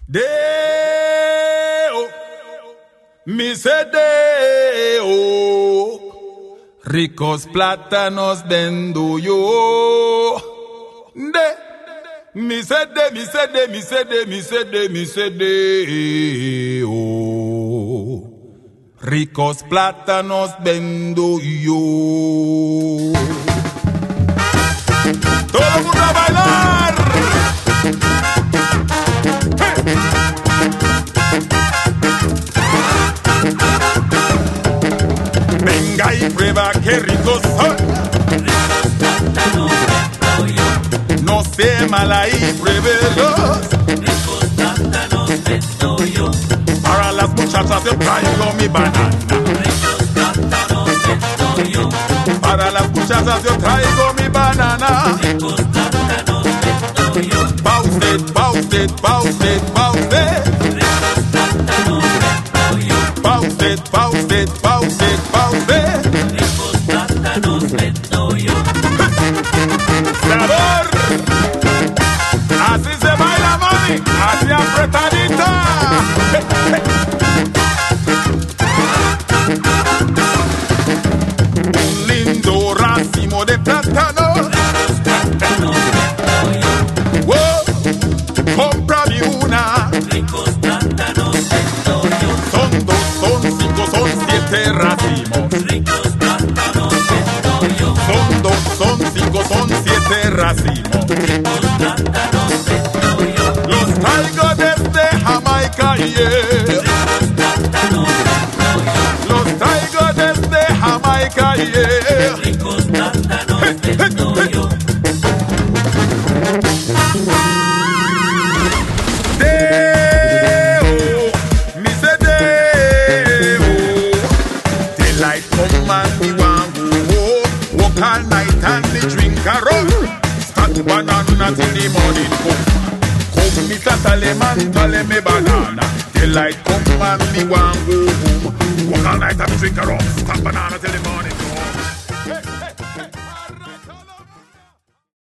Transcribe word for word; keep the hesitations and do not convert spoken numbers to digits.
Deo, mi se Deo, ricos plátanos vendo yo. De, mi se de, mi se de, mi se de, mi se de, mi se Deo, ricos plátanos vendo yo. Todo el mundo a bailar. Venga y prueba qué ricos son. Ricos plátanos vendo yo. No se mala y pruébelos. Ricos plátanos vendo yo. Para las muchachas yo traigo mi banana. Ricos plátanos vendo yo. Para las muchachas yo traigo mi banana. Ricos plátanos vendo yo. Pa' usted, pa' usted, pa' usted, pa' usted. Ricos plátanos vendo yo. Pa' usted, pa' usted, pa' usted, pa' usted. Ricos plátanos vendo yo. ¡Sabor! Así se baila, mami, así apretadita. Un lindo racimo de plátanos. Ricos plátanos vendo yo. Wow, cómprame una. Ricos plátanos vendo yo. Son dos, son cinco, son siete racimos. Ricos plátanos vendo yo. Son dos, son cinco, son siete racimos. Ricos plátanos vendo yo. Los traigo desde Jamaica, yeah. Ricos plátanos vendo yo. Los traigo desde Jamaica, yeah. Ricos plátanos vendo yo. Deo, me say Deo. Daylight come and me want go home. Walk all night and me drink a rum. Start banana till the morning come. Come me tatale man, tale me banana. Daylight come and me want go home. Walk all night and me drink a rum. Start banana till